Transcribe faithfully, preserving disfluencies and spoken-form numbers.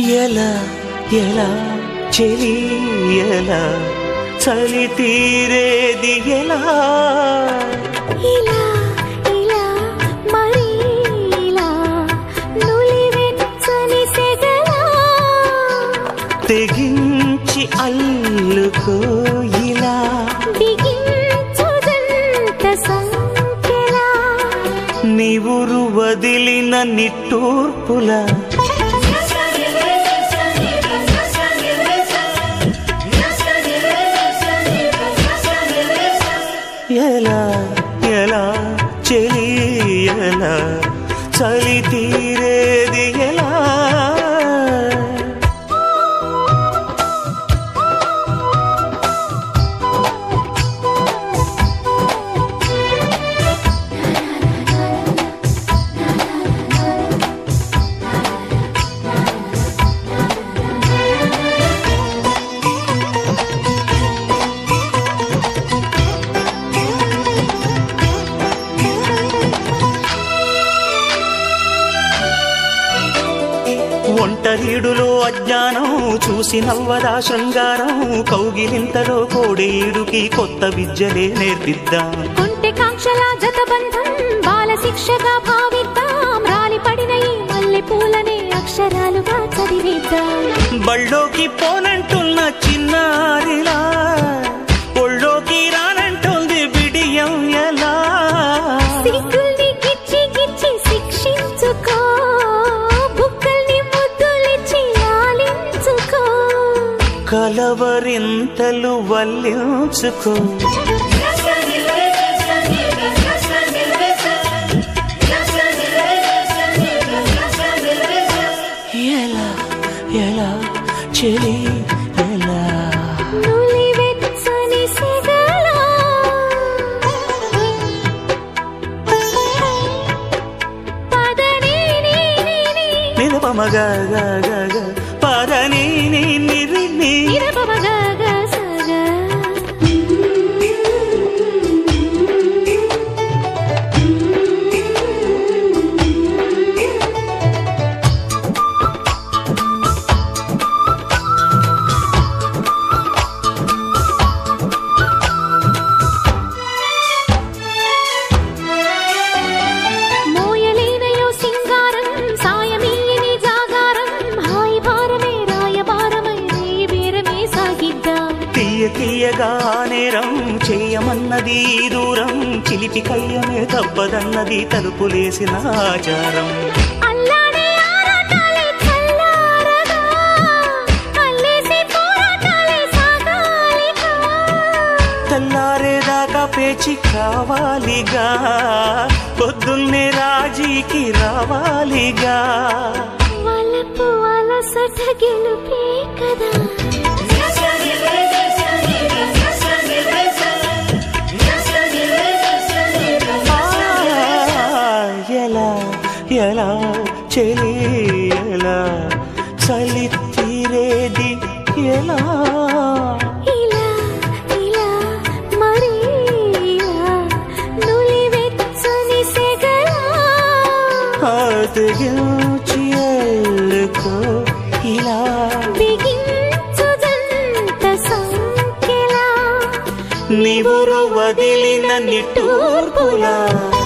ఎలా ఎలా చెలి ఎలా చలి తీరేది ఎలా ఇలా ఇలా మరి ఇలా నులివెచ్చని సెగలా తెగించి అల్లుకో ఇలా బిగించుదంత సంకెలా నీవురు వదిలిన నిట్టూర్పులా ఎలా ఎలా చెలి ఎలా చలి తీరేది ఎలా ఒంటరీడులో అజ్ఞానం చూసి నవ్వదా శృంగారం కౌగిలింతలో కోడేయుడికి కొత్త విద్యలే నేర్పిద్దాం కొంటె కాంక్షల జతబంధం బాల శిక్షగా భావిద్దాం రాలి పడిన ఈ మల్లె పూలనే అక్షరాలుగా చదివిద్దాం బళ్ళోకి పోనంటున్న చిన్నారిలా ఒళ్ళోకి రానంటుంది బిడియం ఎలా సిగ్గుల్ని గిచ్చి గిచ్చి శిక్షించుకో కలవరింతలు వల్లించుకో ఎలా ఎలా చెలి ఎలా నులివెచ్చని సెగలా పదని నీ నీ నీ నిరపమగ గ గ గ పదని నీ నిరి నీ నిరపమగ గ సగ తీయగా నేరం చేయమన్నది దూరం చిలిపి కయ్యమే తప్పదన్నది తలుపులేసిన ఆచారం తెల్లారేదాకా పేచి కావాలిగా పొద్దున్నే రాజీకి రావాలిగా వలపు అలసట గెలుపే కదా ఎలా చెలి ఎలా చలి తీరేది ఎలా ఇలా ఇలా మరి ఇలా నులివెచ్చని సెగలా తెగించి అల్లుకో ఇలా బిగించుదంత సంకెలా నీవురు వదిలిన నిట్టూర్పులా